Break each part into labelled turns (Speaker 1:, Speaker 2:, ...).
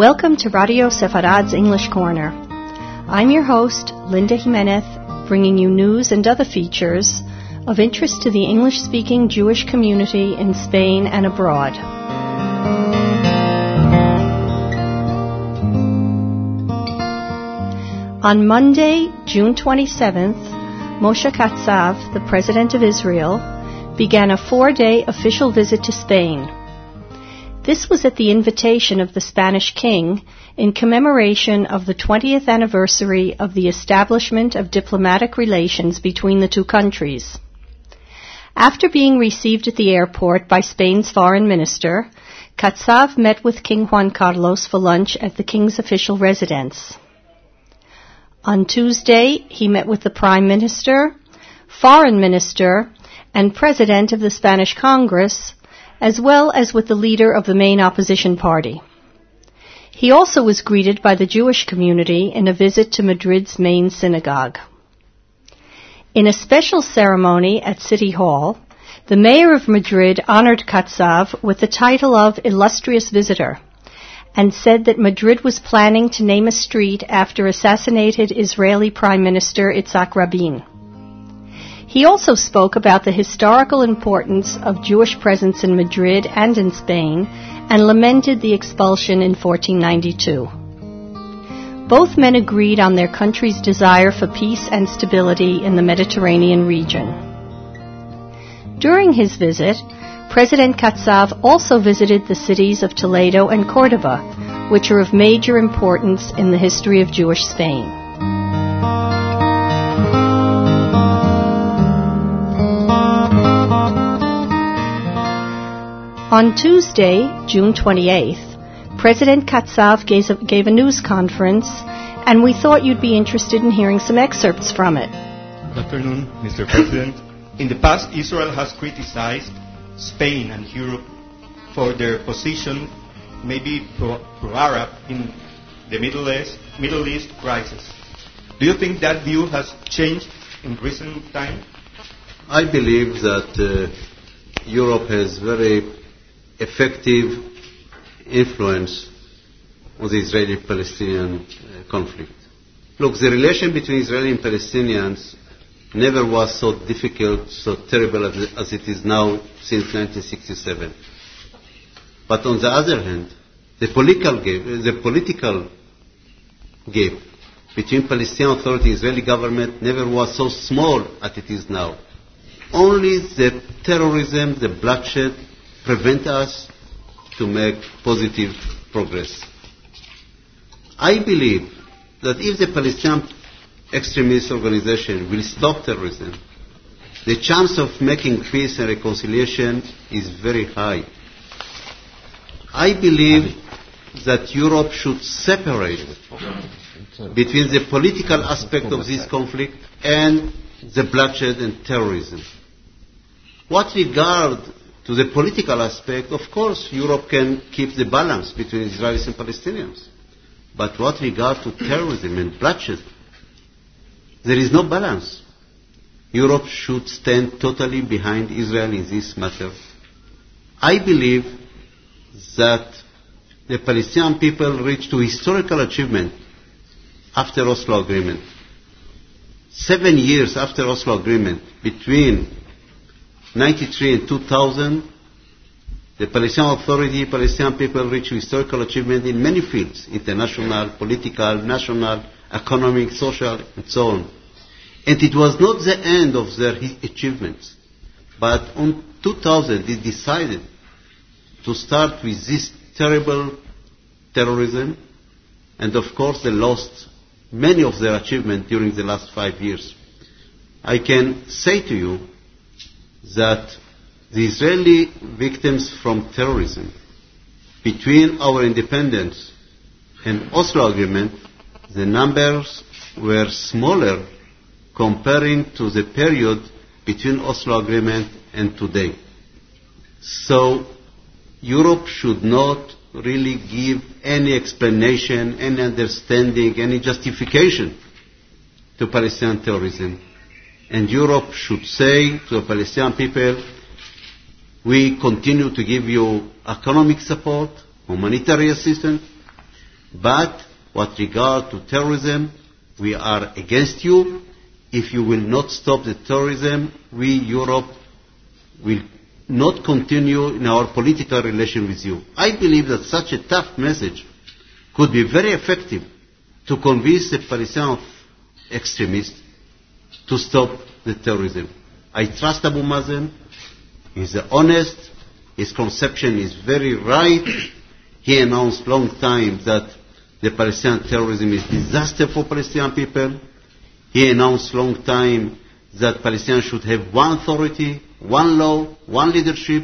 Speaker 1: Welcome to Radio Sefarad's English Corner. I'm your host, Linda Jimenez, bringing you news and other features of interest to the English-speaking Jewish community in Spain and abroad. On Monday, June 27th, Moshe Katsav, the President of Israel, began a 4-day official visit to Spain. This was at the invitation of the Spanish king in commemoration of the 20th anniversary of the establishment of diplomatic relations between the two countries. After being received at the airport by Spain's foreign minister, Katsav met with King Juan Carlos for lunch at the king's official residence. On Tuesday, he met with the Prime Minister, Foreign Minister, and President of the Spanish Congress, as well as with the leader of the main opposition party. He also was greeted by the Jewish community in a visit to Madrid's main synagogue. In a special ceremony at City Hall, the mayor of Madrid honored Katsav with the title of Illustrious Visitor and said that Madrid was planning to name a street after assassinated Israeli Prime Minister Yitzhak Rabin. He also spoke about the historical importance of Jewish presence in Madrid and in Spain and lamented the expulsion in 1492. Both men agreed on their country's desire for peace and stability in the Mediterranean region. During his visit, President Katsav also visited the cities of Toledo and Cordoba, which are of major importance in the history of Jewish Spain. On Tuesday, June 28th, President Katsav gave a news conference, and we thought you'd be interested in hearing some excerpts from it.
Speaker 2: Good afternoon, Mr. President. In the past, Israel has criticized Spain and Europe for their position, maybe pro-Arab, in the Middle East crisis. Do you think that view has changed in recent time?
Speaker 3: I believe that Europe has very effective influence on the Israeli-Palestinian conflict. Look, the relation between Israeli and Palestinians never was so difficult, so terrible as it is now since 1967. But on the other hand, the political gap between Palestinian Authority and Israeli government never was so small as it is now. Only the terrorism, the bloodshed, prevent us to make positive progress. I believe that if the Palestinian extremist organization will stop terrorism, the chance of making peace and reconciliation is very high. I believe that Europe should separate between the political aspect of this conflict and the bloodshed and terrorism. What regard to the political aspect, of course, Europe can keep the balance between Israelis and Palestinians. But what regard to terrorism and bloodshed, there is no balance. Europe should stand totally behind Israel in this matter. I believe that the Palestinian people reached a historical achievement after Oslo Agreement. 7 years after Oslo Agreement, between 1993 and 2000, the Palestinian Authority, Palestinian people reached historical achievement in many fields, international, political, national, economic, social, and so on. And it was not the end of their achievements. But in 2000, they decided to start with this terrible terrorism, and of course they lost many of their achievements during the last 5 years. I can say to you that the Israeli victims from terrorism, between our independence and Oslo Agreement, the numbers were smaller comparing to the period between Oslo Agreement and today. So Europe should not really give any explanation, any understanding, any justification to Palestinian terrorism. And Europe should say to the Palestinian people, we continue to give you economic support, humanitarian assistance, But what regard to terrorism, we are against you. If you will not stop the terrorism, we, Europe, will not continue in our political relation with you. I believe that such a tough message could be very effective to convince the Palestinian extremists to stop the terrorism. I trust Abu Mazen. He's honest. His conception is very right. He announced long time that the Palestinian terrorism is disaster for Palestinian people. He announced long time that Palestinians should have one authority, one law, one leadership.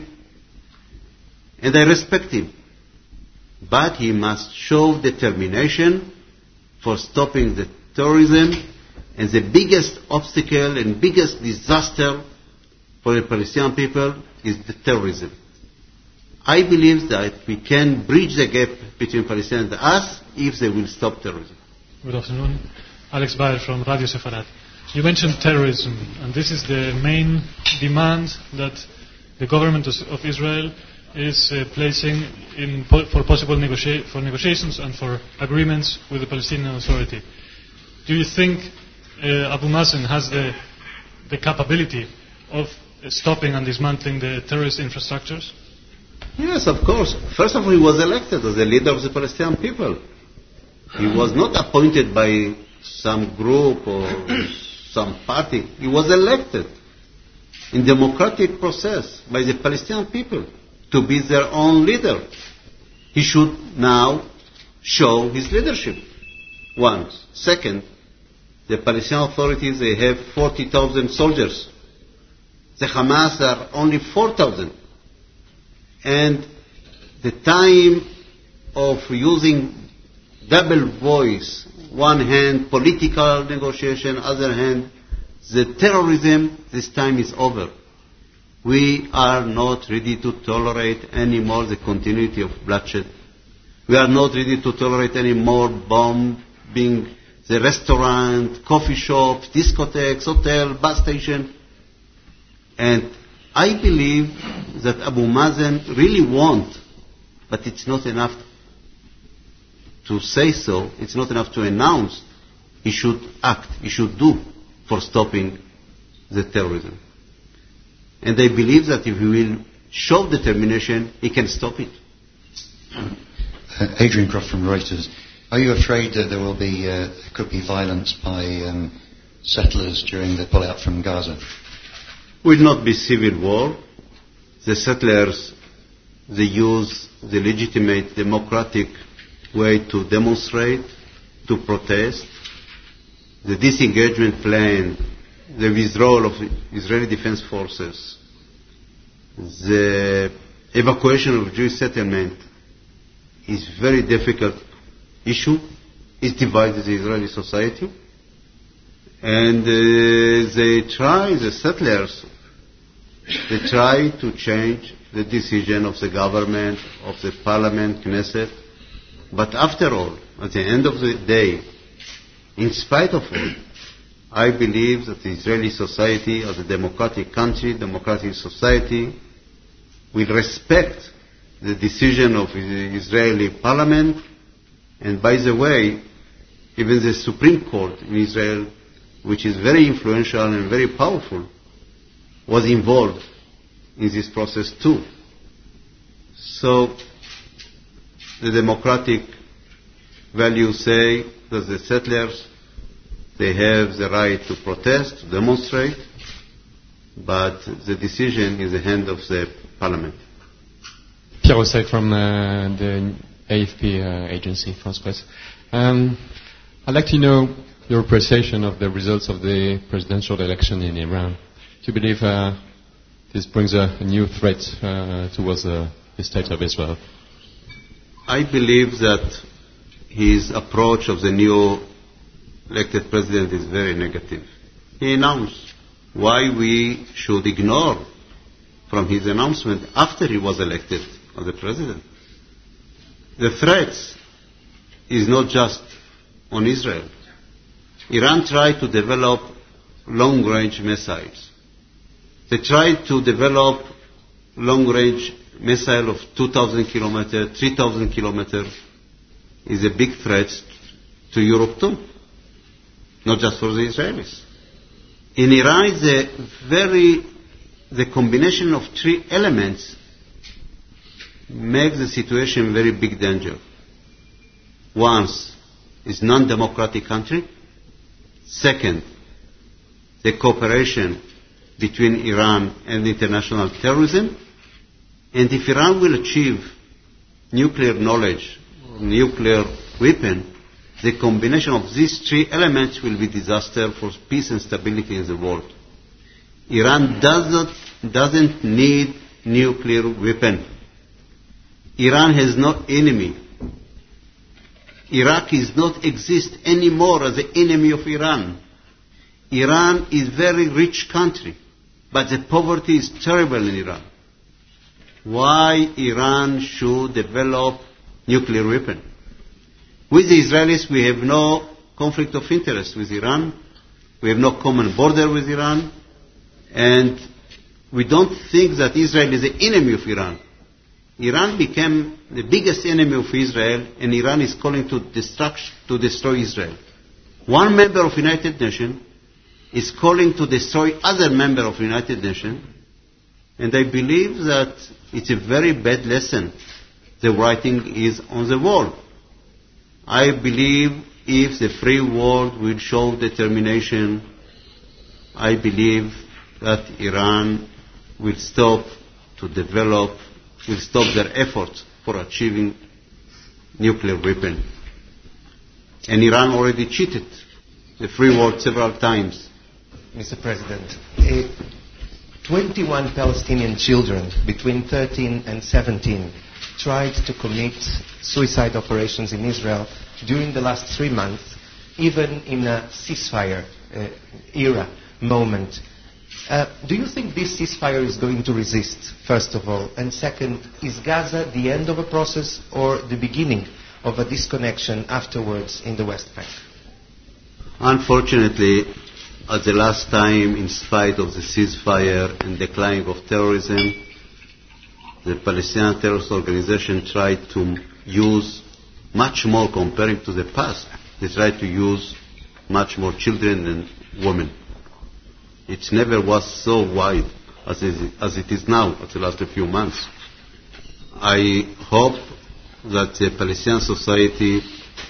Speaker 3: And I respect him. But he must show determination for stopping the terrorism. And the biggest obstacle and biggest disaster for the Palestinian people is the terrorism. I believe that we can bridge the gap between Palestinians and us if they will stop terrorism.
Speaker 4: Good afternoon. Alex Bayer from Radio Sefarad. You mentioned terrorism, and this is the main demand that the government of Israel is placing in for possible negotiations and for agreements with the Palestinian Authority. Do you think Abu Mazen has the capability of stopping and dismantling the terrorist infrastructures?
Speaker 3: Yes, of course. First of all, he was elected as the leader of the Palestinian people. He was not appointed by some group or some party. He was elected in democratic process by the Palestinian people to be their own leader. He should now show his leadership. One. Second, the Palestinian authorities, they have 40,000 soldiers. The Hamas are only 4,000. And the time of using double voice, one hand political negotiation, other hand the terrorism, this time is over. We are not ready to tolerate anymore the continuity of bloodshed. We are not ready to tolerate any more bombing the restaurant, coffee shops, discotheques, hotel, bus station. And I believe that Abu Mazen really wants, but it's not enough to say so. It's not enough to announce. He should act. He should do for stopping the terrorism. And I believe that if he will show determination, he can stop it.
Speaker 5: Adrian Croft from Reuters. Are you afraid that there will be, could be violence by settlers during the pullout from Gaza?
Speaker 3: Will not be civil war. The settlers, they use the legitimate democratic way to demonstrate, to protest. The disengagement plan, the withdrawal of Israeli Defense Forces, the evacuation of Jewish settlement is very difficult issue. It divides the Israeli society. And the settlers, they try to change the decision of the government, of the parliament, Knesset. But after all, at the end of the day, in spite of all, I believe that the Israeli society, as a democratic country, democratic society, will respect the decision of the Israeli parliament. And by the way, even the Supreme Court in Israel, which is very influential and very powerful, was involved in this process too. So the democratic values say that the settlers, they have the right to protest, to demonstrate, but the decision is in the hand of the parliament.
Speaker 6: Pierre Osset from the AFP agency, France Presse. I'd like to know your appreciation of the results of the presidential election in Iran. Do you believe this brings a new threat towards the state of Israel?
Speaker 3: I believe that his approach of the new elected president is very negative. He announced why we should ignore from his announcement after he was elected as the president. The threats is not just on Israel. Iran tried to develop long-range missiles. They tried to develop long-range missile of 2,000 kilometers, 3,000 kilometers. is a big threat to Europe too, not just for the Israelis. In Iran, the combination of three elements makes the situation very big danger. One is non-democratic country. Second, the cooperation between Iran and international terrorism. And if Iran will achieve nuclear knowledge, nuclear weapon, the combination of these three elements will be disaster for peace and stability in the world. Iran doesn't need nuclear weapon. Iran has no enemy. Iraq does not exist anymore as the enemy of Iran. Iran is a very rich country, but the poverty is terrible in Iran. Why Iran should develop nuclear weapon? With the Israelis, we have no conflict of interest with Iran. We have no common border with Iran. And we don't think that Israel is the enemy of Iran. Iran became the biggest enemy of Israel, and Iran is calling to destroy Israel. One member of United Nations is calling to destroy other member of United Nations, and I believe that it's a very bad lesson. The writing is on the wall. I believe if the free world will show determination, I believe that Iran will stop to develop, will stop their efforts for achieving nuclear weapon. And Iran already cheated the free world several times.
Speaker 7: Mr. President, 21 Palestinian children between 13 and 17 tried to commit suicide operations in Israel during the last 3 months, even in a ceasefire era moment. Do you think this ceasefire is going to resist, first of all? And second, is Gaza the end of a process or the beginning of a disconnection afterwards in the West Bank?
Speaker 3: Unfortunately, at the last time, in spite of the ceasefire and decline of terrorism, the Palestinian terrorist organization tried to use much more comparing to the past. They tried to use much more children and women. It never was so wide as it is now, at the last few months. I hope that the Palestinian society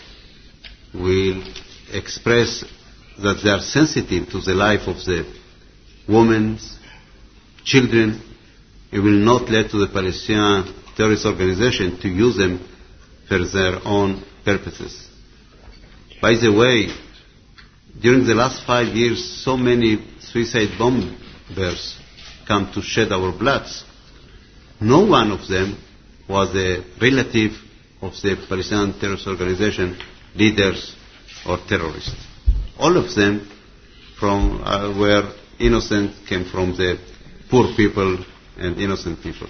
Speaker 3: will express that they are sensitive to the life of the women, children. It will not let to the Palestinian terrorist organization to use them for their own purposes. By the way, during the last 5 years, so many suicide bombers come to shed our bloods. No one of them was a relative of the Palestinian terrorist organization, leaders or terrorists. All of them were innocent, came from the poor people and innocent people.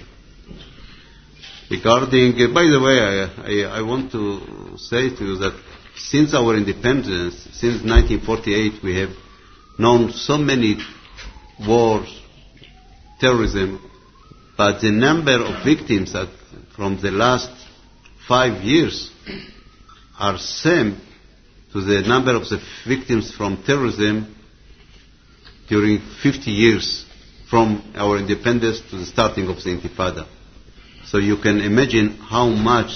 Speaker 3: Regarding, by the way, I want to say to you that since our independence, since 1948, we have known so many wars, terrorism, but the number of victims from the last 5 years are same to the number of the victims from terrorism during 50 years from our independence to the starting of the Intifada. So you can imagine how much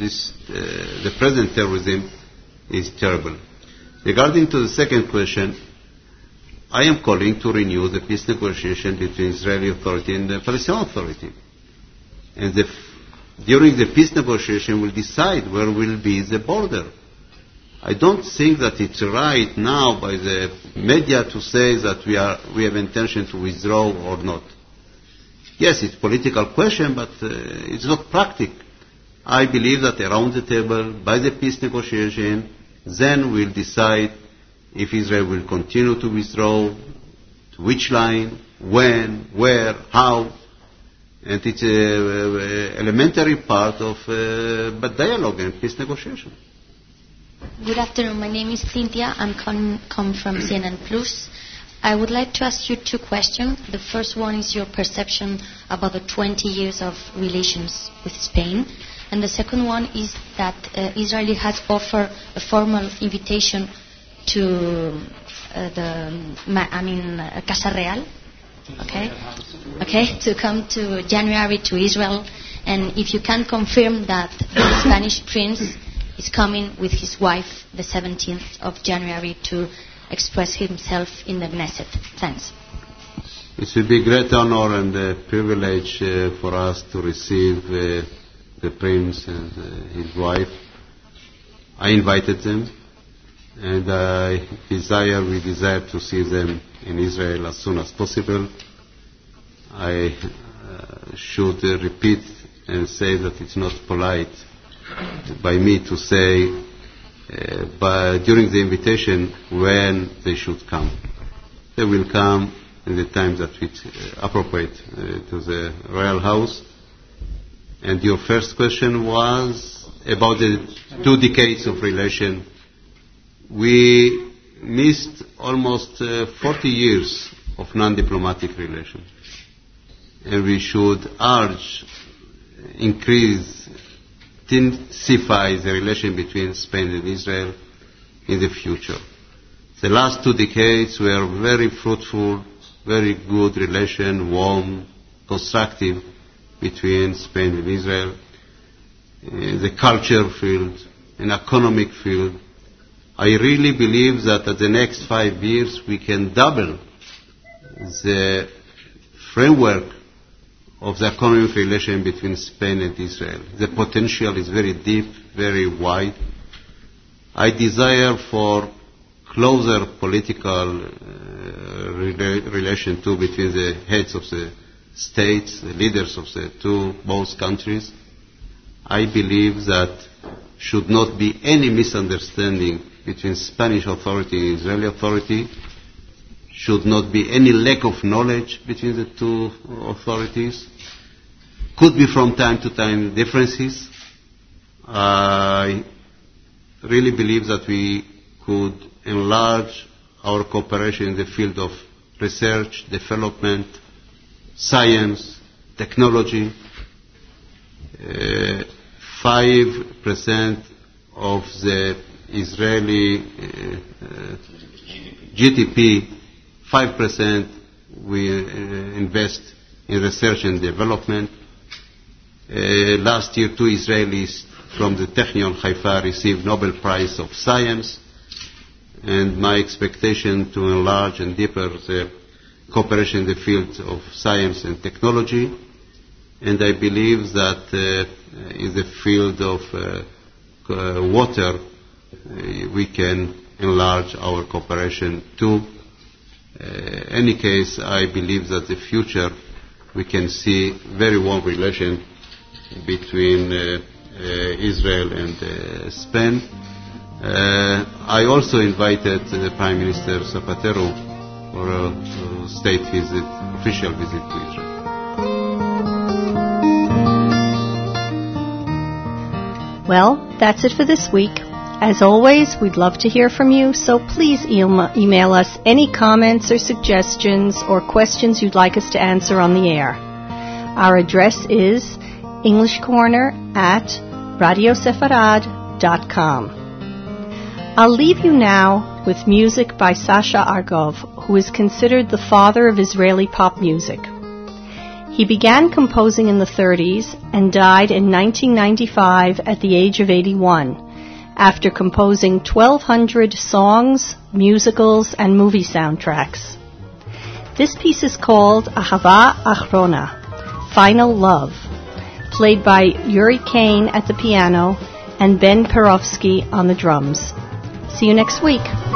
Speaker 3: the present terrorism is terrible. Regarding to the second question, I am calling to renew the peace negotiation between Israeli authority and the Palestinian authority. And during the peace negotiation, we'll decide where will be the border. I don't think that it's right now by the media to say that we have intention to withdraw or not. Yes, it's a political question, but it's not practical. I believe that around the table, by the peace negotiation, then we'll decide if Israel will continue to withdraw, to which line, when, where, how. And it's an elementary part of dialogue and peace negotiation.
Speaker 8: Good afternoon. My name is Cynthia. I'm come from CNN Plus. I would like to ask you 2 questions. The first one is your perception about the 20 years of relations with Spain. And the second one is that Israel has offered a formal invitation to Casa Real, to come to January to Israel. And if you can confirm that the Spanish prince is coming with his wife the 17th of January to express himself in the Knesset. Thanks.
Speaker 3: It will be a great honor and a privilege for us to receive the prince and his wife. I invited them, and we desire to see them in Israel as soon as possible. I should repeat and say that it's not polite by me to say but during the invitation when they should come. They will come in the time that it's appropriate to the royal house. And your first question was about the 2 decades of relation. We missed almost 40 years of non-diplomatic relation. And we should urge, increase, intensify the relation between Spain and Israel in the future. The last 2 decades were very fruitful, very good relation, warm, constructive between Spain and Israel. In the culture field, in economic field, I really believe that at the next 5 years we can double the framework of the economic relation between Spain and Israel. The potential is very deep, very wide. I desire for closer political relation too between the heads of the states, the leaders of both countries. I believe that should not be any misunderstanding between Spanish authority and Israeli authority, should not be any lack of knowledge between the 2 authorities. Could be from time to time differences. I really believe that we could enlarge our cooperation in the field of research, development, science, technology. 5% of the Israeli GDP, 5% we invest in research and development. Last year, 2 Israelis from the Technion Haifa received Nobel Prize of Science, and my expectation to enlarge and deepen the cooperation in the field of science and technology. And I believe that in the field of water, we can enlarge our cooperation too. Any case, I believe that the future we can see very warm relation between Israel and Spain. I also invited the Prime Minister Zapatero for a state visit, official visit to Israel.
Speaker 1: Well, that's it for this week. As always, we'd love to hear from you, so please email us any comments or suggestions or questions you'd like us to answer on the air. Our address is englishcorner@radiosefarad.com. I'll leave you now with music by Sasha Argov, who is considered the father of Israeli pop music. He began composing in the 30s and died in 1995 at the age of 81, after composing 1,200 songs, musicals, and movie soundtracks. This piece is called Ahava Achrona, Final Love, played by Yuri Kane at the piano and Ben Perovsky on the drums. See you next week.